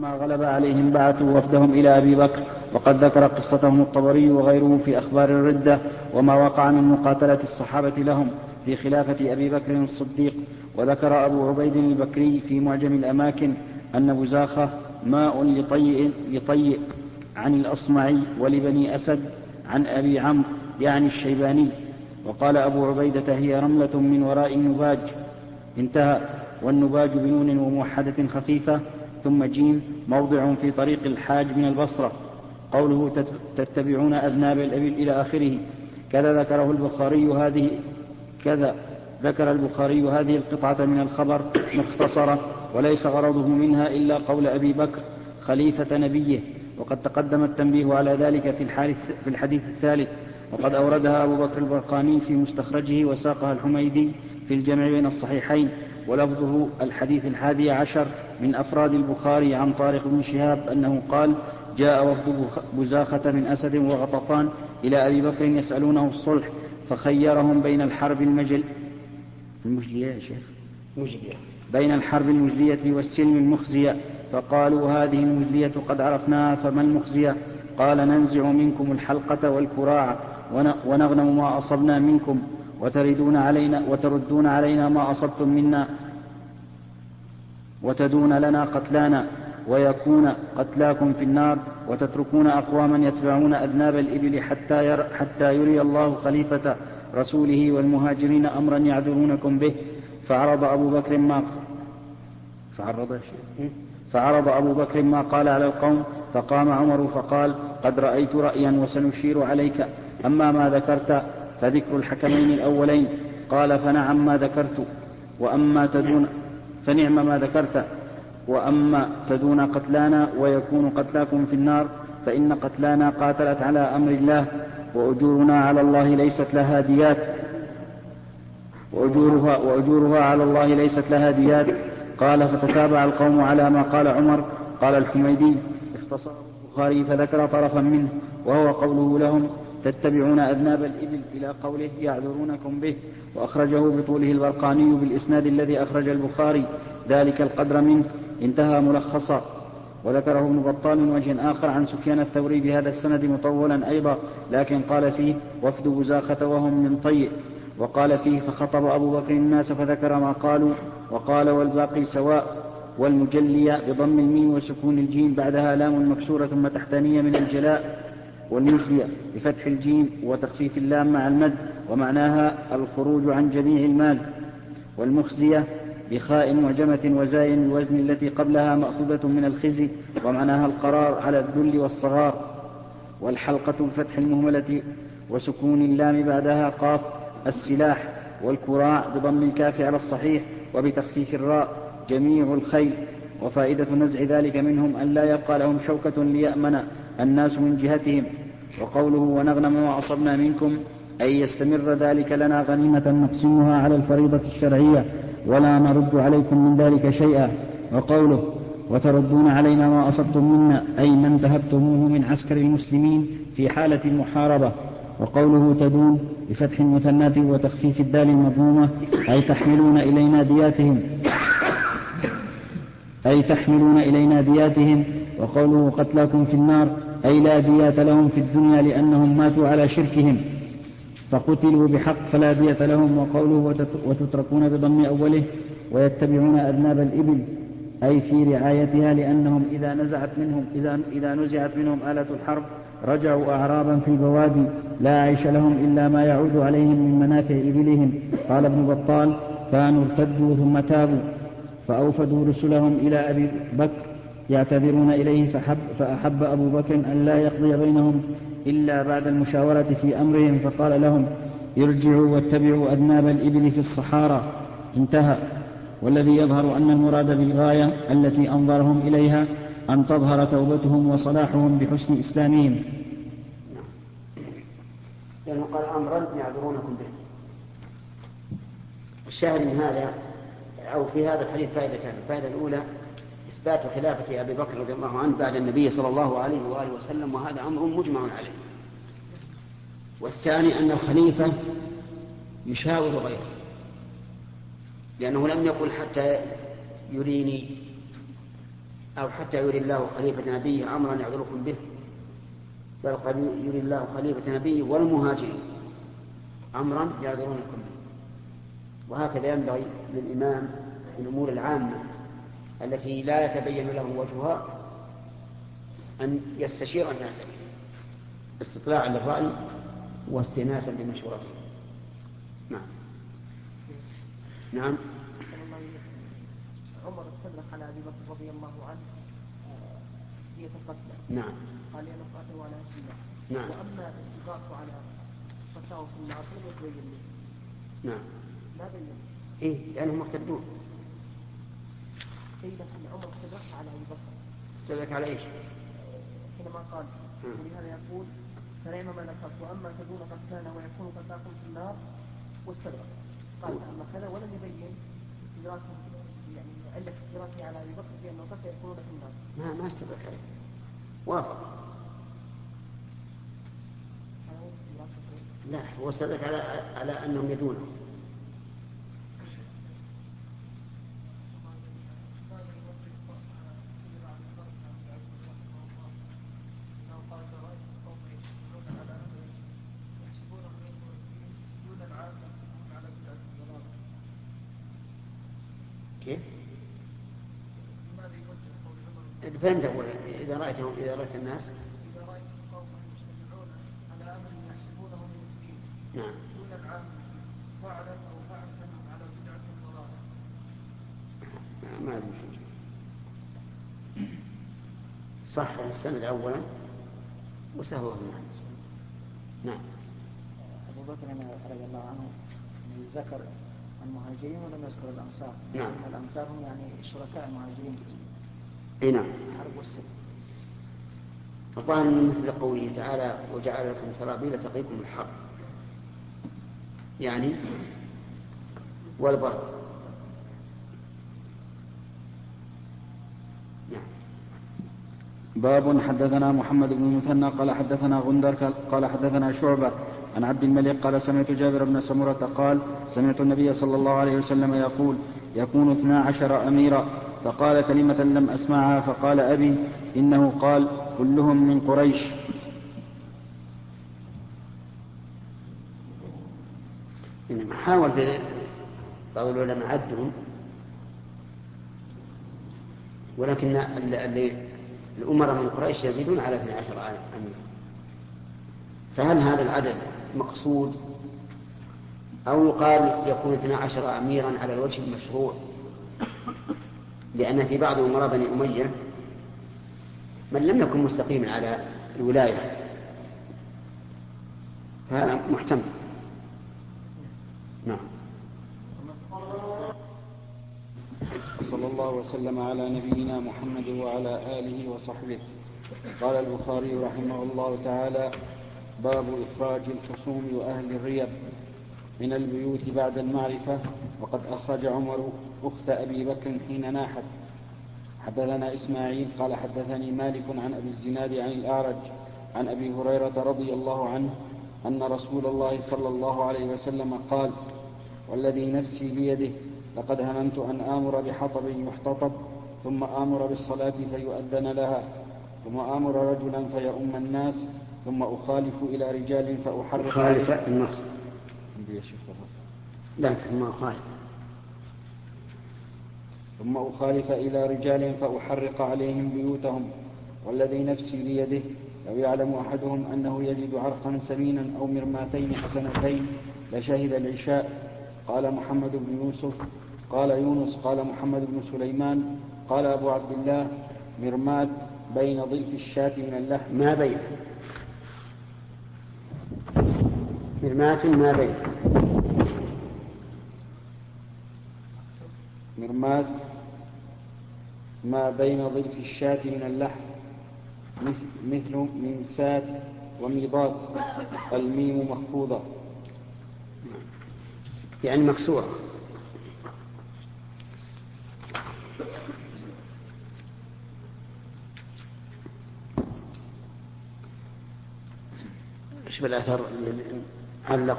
فلما غلب عليهم بعثوا وفدهم إلى أبي بكر، وقد ذكر قصتهم الطبري وغيره في أخبار الردة وما وقع من مقاتلة الصحابة لهم في خلافة أبي بكر الصديق. وذكر أبو عبيد البكري في معجم الأماكن أن بزاخة ماء لطيء عن الأصمعي ولبني أسد عن أبي عمرو يعني الشيباني. وقال أبو عبيدة هي رملة من وراء النباج. انتهى. والنباج بنون وموحدة خفيفة ثم جيم موضع في طريق الحاج من البصرة. قوله تتبعون أذناب الإبل إلى آخره. كذا ذكر البخاري هذه القطعة من الخبر مختصرة، وليس غرضه منها إلا قول أبي بكر خليفة نبيه، وقد تقدم التنبيه على ذلك في الحديث الثالث. وقد أوردها أبو بكر البرقاني في مستخرجه وساقها الحميدي في الجمع بين الصحيحين. ولفظه الحديث 11 من أفراد البخاري عن طارق بن شهاب أنه قال جاء وفد بزاخة من أسد وغطفان إلى أبي بكر يسألونه الصلح، فخيرهم بين الحرب بين الحرب المجلية والسلم المخزية، فقالوا هذه المجلية قد عرفناها، فما المخزية؟ قال ننزع منكم الحلقة والكراع ونغنم ما أصبنا منكم وتردون علينا ما أصبتم منا وتدون لنا قتلانا ويكون قتلاكم في النار، وتتركون أقواما يتبعون أذناب الإبل حتى يري الله خليفة رسوله والمهاجرين أمرا يعذرونكم به. فعرض أبو بكر ما قال على القوم، فقام عمر فقال قد رأيت رأيا وسنشير عليك، أما ما ذكرت فذكر الحكمين الأولين. قال فنعم ما ذكرت فنعم ما ذكرت، وأما تدون قتلانا ويكون قتلاكم في النار فإن قتلانا قاتلت على أمر الله وأجورها على الله ليست لها ديات. قال فتتابع القوم على ما قال عمر. قال الحميدي اختصر البخاري فذكر طرفا منه، وهو قوله لهم تتبعون أذناب الإبل إلى قوله يعذرونكم به، وأخرجه بطوله البرقاني بالإسناد الذي أخرج البخاري ذلك القدر منه. انتهى ملخصا. وذكره ابن بطال من وجه آخر عن سفيان الثوري بهذا السند مطولا أيضا، لكن قال فيه وفد بزاخة وهم من طيء. وقال فيه فخطب أبو بكر الناس فذكر ما قالوا. وقال والباقي سواء، والمجلية بضم الميم وسكون الجيم بعدها لام مكسورة ثم تحتانية من الجلاء، والمجلية بفتح الجيم وتخفيف اللام مع المد ومعناها الخروج عن جميع المال. والمخزية بخاء معجمة وزاي الوزن التي قبلها مأخوذة من الخزي ومعناها القرار على الذل والصغار. والحلقة بفتح المهملة وسكون اللام بعدها قاف السلاح. والكراع بضم الكاف على الصحيح وبتخفيف الراء جميع الخيل. وفائدة نزع ذلك منهم أن لا يبقى لهم شوكة ليأمن الناس من جهتهم. وقوله ونغنم ما أصبنا منكم أي يستمر ذلك لنا غنيمة نقسمها على الفريضة الشرعية ولا نرد عليكم من ذلك شيئا. وقوله وتردون علينا ما أصبتم منا أي ما انتهبتموه من عسكر المسلمين في حالة المحاربة. وقوله تدون بفتح المثنات وتخفيف الدال المضمومة أي تحملون إلينا دياتهم. وقوله قتلاكم في النار أي لا ديات لهم في الدنيا لأنهم ماتوا على شركهم فقتلوا بحق فلا دية لهم. وقوله وتتركون بضم أوله ويتبعون أذناب الإبل أي في رعايتها لأنهم إذا نزعت منهم آلة الحرب رجعوا أعرابا في البوادي لا عيش لهم إلا ما يعود عليهم من منافع إبلهم. قال ابن بطال كانوا ارتدوا ثم تابوا فأوفدوا رسلهم إلى أبي بكر يعتذرون إليه فأحب أبو بكر أن لا يقضي بينهم إلا بعد المشاورة في أمرهم فقال لهم ارجعوا واتبعوا أذناب الإبل في الصحارى. انتهى. والذي يظهر أن المراد بالغاية التي أنظرهم إليها أن تظهر توبتهم وصلاحهم بحسن إسلامهم. لأنه قال أمرا يعذرونكم به. الشاهد من هذا أو في هذا الحديث فائدتان. الفائدة الأولى إثبات خلافة أبي بكر رضي الله عنه بعد النبي صلى الله عليه وآله وسلم، وهذا أمر مجمع عليه. والثاني أن الخليفة يشاور غيره، لأنه لم يقل حتى يريني أو حتى يري الله خليفة نبيه أمرا يعذركم به، بل قد يري الله خليفة نبيه والمهاجرين أمرا يعذرونكم به. وهكذا ينبغي للإمام في الأمور العامة التي لا يتبين له وجهها أن يستشير الناس استطلاعا للرأي واستئناسا بمشورته. نعم. نعم. عمر استدرك على أبي بكر رضي الله عنه دية القتلى. نعم. قال لأنه قاتل وأنا أشهد. نعم. وأما الاستدراك على فتاوى في النار فلم يتبين لي. نعم. ما بين. إيه لأنهم مرتدون. إيه لكن عمر استدرك على أبي بكر. استدرك على إيش؟ حينما قال ولهذا يقول فنعم ما نفعت وأما تدون قد كان ويكون فتاكم في النار واستدرك. قال أما كذا ولم يبين استدراكه يعني علة استدراكه على أبي بكر بأنه قد يكون في النار. ما استدرك عليه. وافق. لا هو استدرك على أنهم يدونه. كيف؟ فهمت أولا إذا رأيت الناس إذا رأيت قوما يجتمعون على أمر يحسبونه من الدين نعم دون العام فعلا أو فعلا على بدعة ضلالة. ما أدري صح السند أولا وسهوه معه. نعم. أبو بكر رضي الله عنه ذكر المهاجرين ولم يذكر الأنصار. نعم. الأنصار هم يعني شركاء المهاجرين. نعم. حرب والسلم. الظاهر من مثل قوله تعالى وجعل لكم سرابيل تقيكم الحر يعني والبرد. نعم. باب حدثنا محمد بن المثنى قال حدثنا غندر قال حدثنا شعبة عن عبد الملك قال سمعت جابر بن سمرة قال سمعت النبي صلى الله عليه وسلم يقول يكون 12 أميرا، فقال كلمة لم أسمعها فقال أبي إنه قال كلهم من قريش. إنما حاول في بعض العلماء عدهم، ولكن الأمراء من قريش يزيدون على 12 أمير، فهل هذا العدد مقصود أو يقال يكون 12 أميرا على الوجه المشروع؟ لأن في بعض أمراء بني أمية من لم يكن مستقيما على الولاية، فهذا محتمل. نعم. صلى الله وسلم على نبينا محمد وعلى آله وصحبه. قال البخاري رحمه الله تعالى باب إخراج الخصوم وأهل الريب من البيوت بعد المعرفة. وقد أخرج عمر أخت أبي بكر حين ناحت. حدثنا إسماعيل قال حدثني مالك عن أبي الزناد عن الأعرج عن أبي هريرة رضي الله عنه أن رسول الله صلى الله عليه وسلم قال والذي نفسي بيده لقد هممت أن آمر بحطب يحتطب ثم آمر بالصلاة فيؤذن لها ثم آمر رجلا فيؤم الناس ثم أخالف إلى رجال فأحرق خالف النص لا ثم أخالف إلى رجال فأحرق عليهم بيوتهم والذي نفسي بيده لو يعلم أحدهم أنه يجد عرقا سمينا أو مرماتين حسنتين لشهد العشاء. قال محمد بن يوسف قال يونس قال محمد بن سليمان قال أبو عبد الله مرمات بين ضلف الشاة من اللحم ما بين مرمات ما بين مرمات ما بين ضلف الشاة من اللحم مثل منسات وميضات الميم مخفوضة يعني مكسورة. ايش بالأثر علق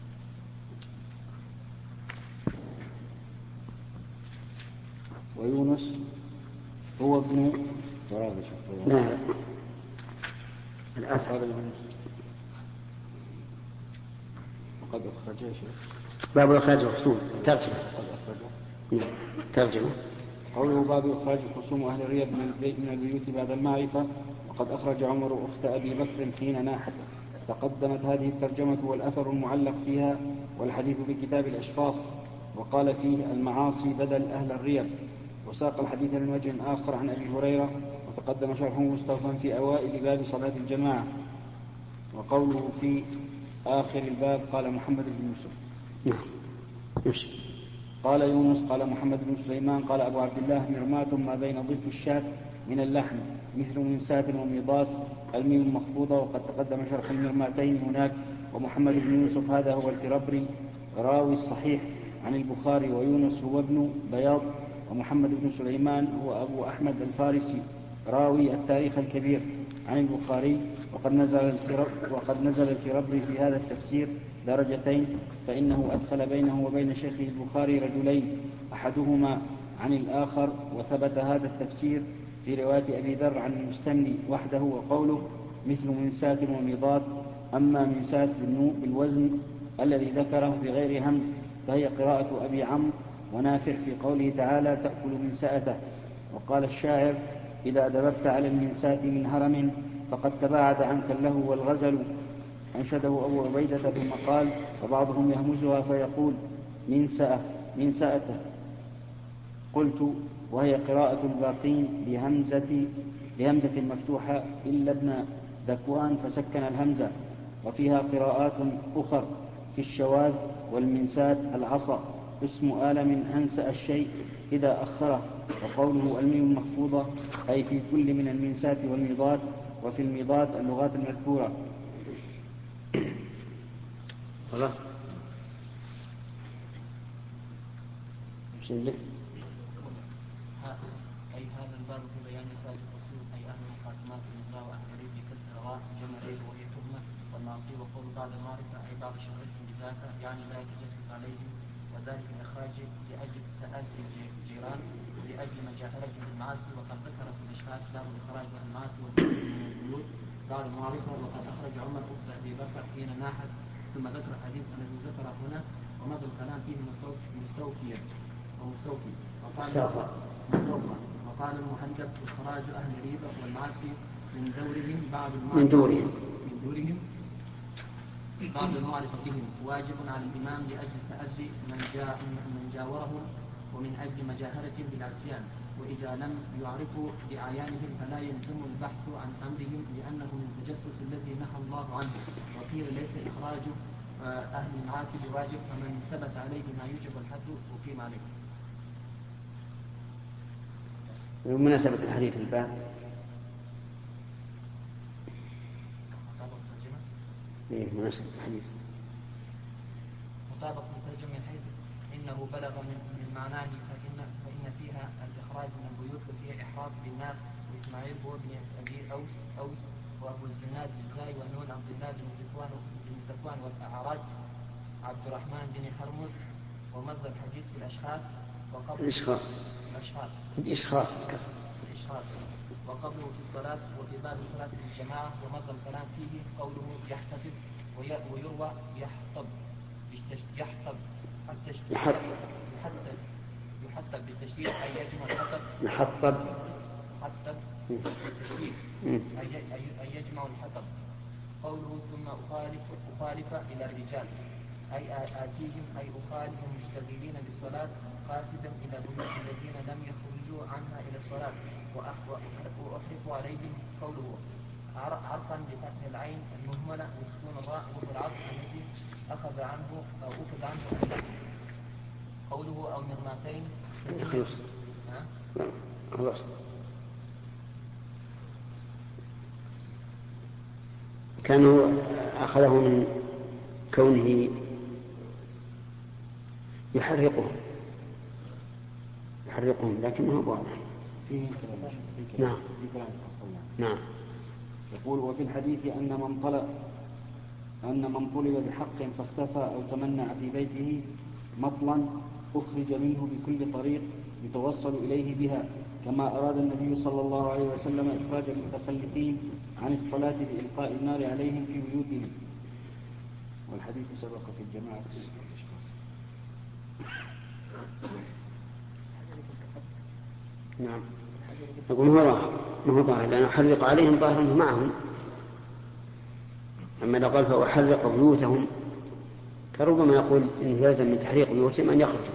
ويونس يونس هو ابن لا الأثر قال يونس وقد أخرجه باب إخراج الخصوم ترجمة. قد أخرجه ترجمة قوله باب إخراج الخصوم أهل الريب من البيوت بعد المعرفة. وقد أخرج عمر أخت أبي بكر حين ناحت. تقدمت هذه الترجمة والأثر المعلق فيها والحديث في كتاب الأشخاص. وقال فيه المعاصي بدل أهل الريب. وساق الحديث من وجه آخر عن أبي هريرة وتقدم شرحه مستوفا في أوائل باب صلاة الجماعة. وقوله في آخر الباب قال محمد بن يوسف قال يونس قال محمد بن سليمان قال أبو عبد الله مرماة ما بين ضلف الشاة من اللحم مثل منساة وميضات الميم مخفوضة. وقد تقدم شرح المرماتين هناك. ومحمد بن يوسف هذا هو الفربري راوي الصحيح عن البخاري. ويونس هو ابن بياض. ومحمد بن سليمان هو أبو أحمد الفارسي راوي التاريخ الكبير عن البخاري. وقد نزل الفربري في هذا التفسير درجتين. فإنه أدخل بينه وبين شيخه البخاري رجلين أحدهما عن الآخر. وثبت هذا التفسير في رواية أبي ذر عن المستملي وحده. وقوله مثل منساة وميضات. أما منساة بالوزن الذي ذكره بغير همز فهي قراءة أبي عمرو ونافع في قوله تعالى تأكل منسأته. وقال الشاعر إذا دببت على المنساة من هرم فقد تباعد عنك اللهو والغزل. أنشده أبو عبيدة ثم قال وبعضهم يهمزها فيقول منسأته. قلت وهي قراءة الباقين بهمزة مفتوحة إلا ابن ذكوان فسكن الهمزة. وفيها قراءات أخر في الشواذ. والمنسات العصا اسم آل من أنسأ الشيء إذا أخره. وقوله الميم مخفوضة أي في كل من المنسات والميضات. وفي الميضات اللغات المذكورة. خلاص أي هذا الباب في بيان إخراج الخصوم أي أهل المقاسمات النزاع وأهل الريب بكسر الراء جمع ريب وهي تهمة والمعصية. وقول بعد المعرفة أي بعد شهرتهم بذاك يعني لا يتجسس عليهم. وذلك الإخراج لأجل تأذي الجيران ولأجل مجاهرتهم بالمعاصي. وقد ذكر في الأشخاص باب الإخراج عن المعاصي والخروج من البيوت بعد المعرفة. وقد أخرج عمر أخت أبي بكر حين ناحت. ثم ذكر الحديث الذي ذكر هنا ومضى الكلام فيه مستوفي. وقال المهلب إخراج أهل الريبة والمعاصي من دورهم بعد المعرفة بهم واجب على الإمام لأجل تأذي من جاورهم ومن أجل مجاهرتهم بالعصيان. وإذا لم يعرفوا بأعيانهم فلا يلزم البحث عن أمرهم لأنه من التجسس الذي نهى الله عنه. وقيل ليس إخراج أهل المعاصي بواجب فمن ثبت عليه ما يوجب الحد أقيم عليه. بمناسبة الحديث الباب مناسبة الحديث مطابق مترجم من حيث إنه بلغ من معناه فإن فيها الإخراج من البيوت وفيها إحراق بالناس. وإسماعيل هو ابن أبي أوس وأبو الزناد بالزاي والنون عبد الله بن زكوان والأعراج عبد الرحمن بن حرمز. ومضى الحديث في الأشخاص وقبله في الصلاة وفي باب صلاة الجماعة. ومضى الكلام فيه قوله يحتفظ ويروى يحطب بالتشديد أي يجمع الحطب بالتشديد أي يجمع الحطب. قوله ثم أخالف إلى الرجال أي آتيهم أي أخالف مشتغلين بالصلاة قاصدا إلى بيوت الذين لم يخرجوا عنها إلى الصلاة. وأحرف عليهم قوله عرقا بفتح العين المهملة وسكون الراء وهو العرق الذي أخذ عنه اللحم. قوله أو مرماتين خلاص كانوا أخذه من كونه يحرقهم لكن ما هو واضح. نعم. يقول وفي الحديث أن من طلب بحق فاختفى أو تمنع في بيته مطلا أخرج منه بكل طريق يتوصل إليه بها، كما أراد النبي صلى الله عليه وسلم إخراج المتخلفين عن الصلاة بإلقاء النار عليهم في بيوتهم. والحديث سبق في الجماعة. نعم. يقول ما هو ظاهر لأن أحرق عليهم ظاهرا معهم. أما لو قال فأحرق بيوتهم فربما يقول إنه يلزم من تحريق بيوتهم أن يخرجوا.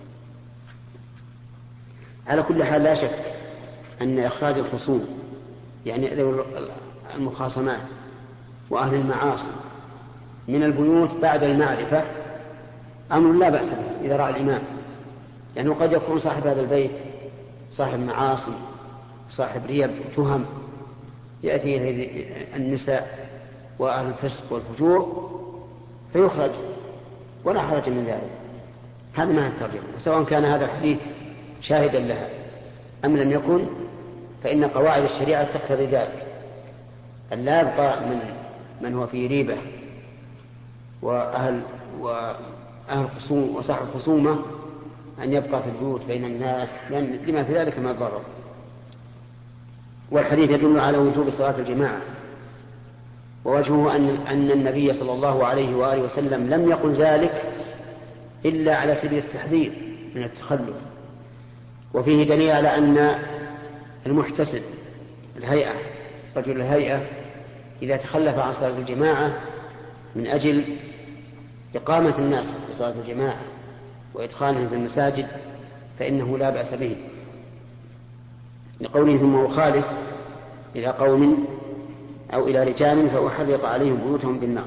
على كل حال لا شك أن إخراج الخصوم يعني المخاصمات وأهل المعاصي من البيوت بعد المعرفة أمر لا بأس به إذا رأى الإمام، لأنه قد يكون صاحب هذا البيت صاحب معاصي صاحب ريب وتهم، يأتي النساء وأهل الفسق والفجور فيخرج ولا حرج من ذلك. هذا ما الترجمة، وسواء كان هذا الحديث شاهدا لها أم لم يكن فإن قواعد الشريعة تقتضي ذلك، أن لا يبقى من هو في ريبة وأهل خصوم وصاحب خصومة أن يبقى في البيوت بين الناس لما في ذلك من الضرر. والحديث يدل على وجوب صلاة الجماعة، ووجهه أن النبي صلى الله عليه وآله وسلم لم يقل ذلك إلا على سبيل التحذير من التخلف. وفيه دليل على أن المحتسب الهيئة رجل الهيئة إذا تخلف عن صلاة الجماعة من أجل إقامة الناس في صلاة الجماعة وإدخالهم في المساجد فإنه لا بأس به، لقوله ثم أخالف إلى قوم أو إلى رجال فأحرق عليهم بيوتهم بالنار.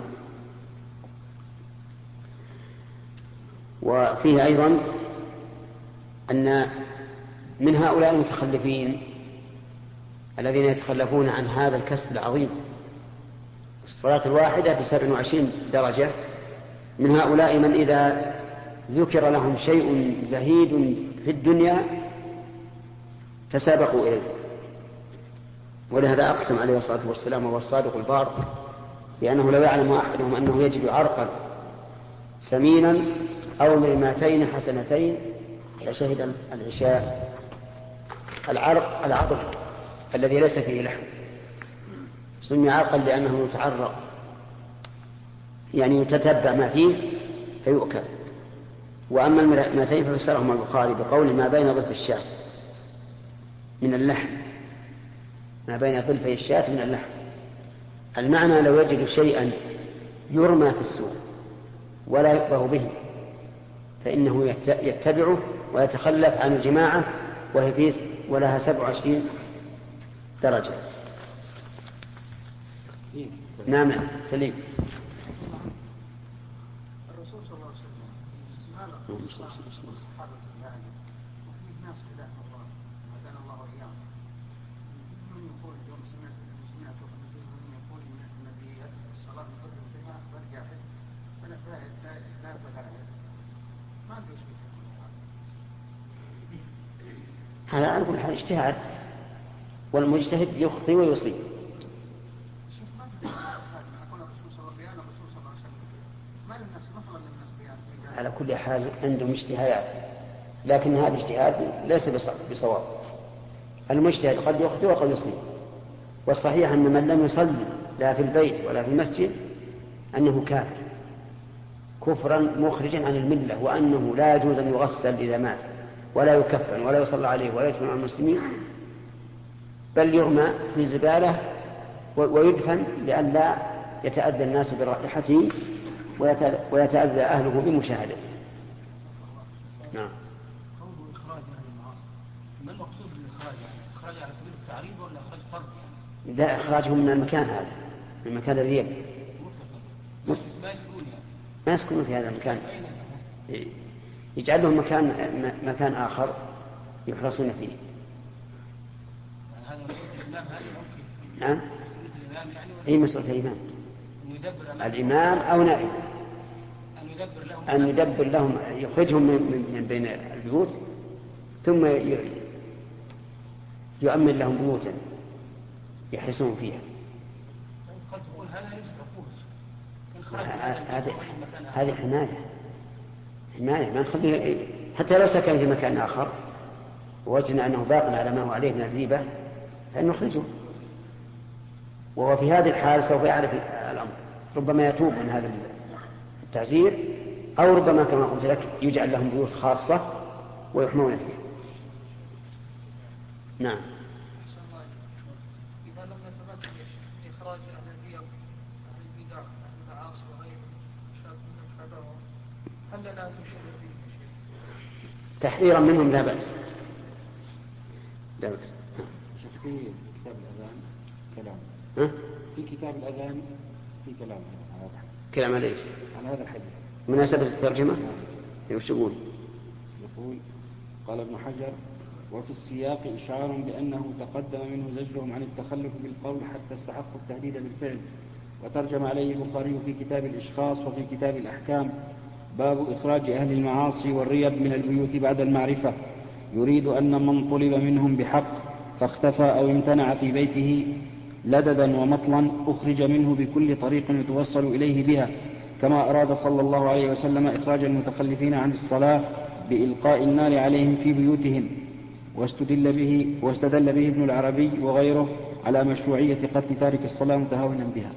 وفيه أيضا أن من هؤلاء المتخلفين الذين يتخلفون عن هذا الكسب العظيم الصلاة الواحدة ب27 درجة، من هؤلاء من إذا ذكر لهم شيء زهيد في الدنيا تسابقوا إليه. ولهذا أقسم عليه الصلاة والسلام وهو الصادق البار لأنه لو يعلم أحدهم أنه يجد عرقا سمينا أو ملماتين حسنتين لشهد العشاء. العرق العظم الذي ليس فيه لحم سمي عرقا لأنه يتعرق يعني يتتبع ما فيه فيؤكل. وأما الملماتين ففسرهما البخاري بقول ما بين ضلف الشاة من اللحم، ما بين ضلفي الشاة من اللحم. المعنى لو يجد شيئا يرمى في السوق ولا يقبه به فإنه يتبعه ويتخلف عن الجماعة وهي فيه ولها 27 درجة. نعم سليم. الرسول صلى الله عليه وسلم ماذا الصحابة وفي ناس خلاف الله هدانا الله وإياهم من يقول يوم سمعت من يقول إن الصلاة مقدمة بها برجع فلا فلا ما أدري ايش هذا على كل حال اجتهاد، والمجتهد يخطئ ويصيب. على كل حال عندهم اجتهادات لكن هذا اجتهاد ليس بصواب. المجتهد قد يخطئ وقد يصيب، والصحيح أن من لم يصلي لا في البيت ولا في المسجد أنه كافر كفرا مخرجا عن الملة، وأنه لا يجوز أن يغسل إذا مات ولا يكفن ولا يصلى عليه ولا يدفن عن المسلمين، بل يرمى في الزبالة ويدفن لئلا يتأذى الناس برائحته ويتأذى أهله بمشاهدته. نعم. قوله إخراج أهل المعاصي ما المقصود بالإخراج؟ يعني إخراج على سبيل التعريض ولا إخراج فرض؟ ده إخراجهم من المكان هذا، من مكان الريب. ما يسكنون في هذا المكان، يجعل لهم مكان آخر يحرصون فيه. هذا مسؤولية الإمام هذه ممكن. نعم. مسؤولية الإمام يعني. أي مسؤولية الإمام. الإمام أو نائب. أن يدبر لهم يخرجهم من بين البيوت ثم يؤمن لهم بيوتا يحرسون فيها. قد تقول هذا ليس هذه حماية ما نخليه حتى لو سكن في مكان آخر ووجدنا أنه باق على ما هو عليه من الريبة فإن نخرجه، وهو في هذه الحال سوف يعرف الأمر، ربما يتوب من هذا التعزير، أو ربما كما قلت لك يجعل لهم بيوت خاصة ويحمون فيه. نعم. إذا لم نتمكن من إخراج أهل الرياء عن البدع عن المعاصي وغيرهم من شابههم، هل لنا أن نشير فيه شيء؟ تحذيرا منهم لا بأس. لا بأس. في كتاب الأذان كلام. في كتاب الأذان في كلام على هذا الحديث. كلام على إيش؟ على هذا الحديث. مناسبة الترجمة؟ وش يقول؟ يقول قال ابن حجر: وفي السياق إشعار بأنه تقدم منه زجرهم عن التخلف بالقول حتى استحقوا التهديد بالفعل. وترجم عليه البخاري في كتاب الإشخاص وفي كتاب الأحكام: باب إخراج أهل المعاصي والريب من البيوت بعد المعرفة، يريد أن من طلب منهم بحق فاختفى أو امتنع في بيته لددا ومطلا أخرج منه بكل طريق يتوصل إليه بها، كما أراد صلى الله عليه وسلم إخراج المتخلفين عن الصلاة بإلقاء النار عليهم في بيوتهم. واستدل به ابن العربي وغيره على مشروعية قتل تارك الصلاة متهاونا بها.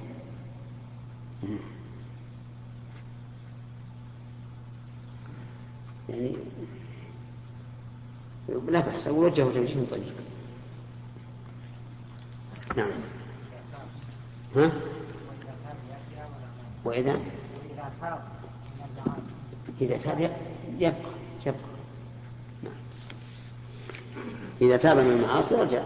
يعني لا بحث، وجهه توجيه طيب. نعم. ها؟ وإذا تاب يبقى. نعم. إذا تاب من المعاصي رجع.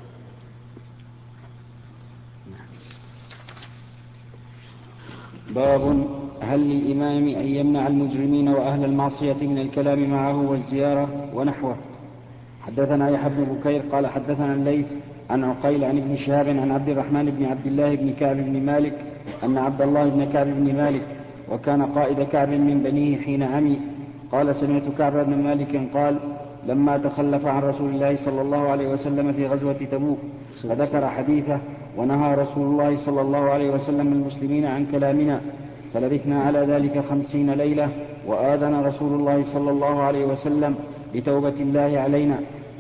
باب: هل للإمام أن يمنع المجرمين وأهل المعصية من الكلام معه والزيارة ونحوه؟ حدثنا يحيى بن بكير قال حدثنا الليث عن عقيل عن ابن شهاب عن عبد الرحمن بن عبد الله بن كعب بن مالك أن عبد الله بن كعب بن مالك وكان قائد كعب من بنيه حين عمي قال: سمعت كعب بن مالك قال: لما تخلف عن رسول الله صلى الله عليه وسلم في غزوة تبوك فذكر حديثه: ونهى رسول الله صلى الله عليه وسلم المسلمين عن كلامنا، فلبثنا على ذلك 50 ليلة، وآذن رسول الله صلى الله عليه وسلم بتوبة الله علينا.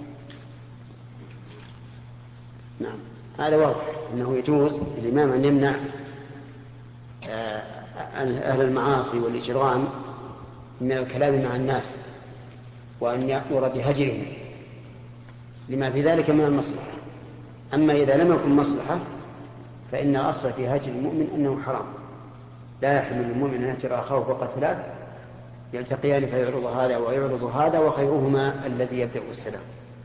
نعم. هذا واضح أنه يجوز للإمام أن يمنع أهل المعاصي والإجرام من الكلام مع الناس، وأن يأمر بهجرهم لما في ذلك من المصلحة. أما إذا لم يكن مصلحة فإن الأصل في هجر المؤمن أنه حرام. لا يحل للمؤمن أن يهجر أخاه فوق 3 يلتقيان فيعرض هذا ويعرض هذا وخيرهما الذي يبدأ السلام.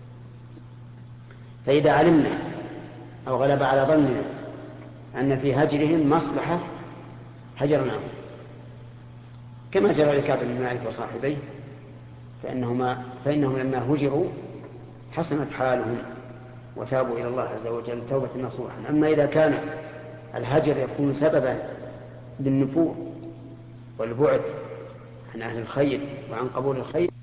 فإذا علمنا أو غلب على ظننا أن في هجرهم مصلحة هجرناهم، كما جرى لكعب بن مالك وصاحبيه، فإنهم لما هجروا حسنت حالهم وتابوا إلى الله عز وجل توبة نصوحا. أما إذا كان الهجر يكون سببا للنفور والبعد عن أهل الخير وعن قبول الخير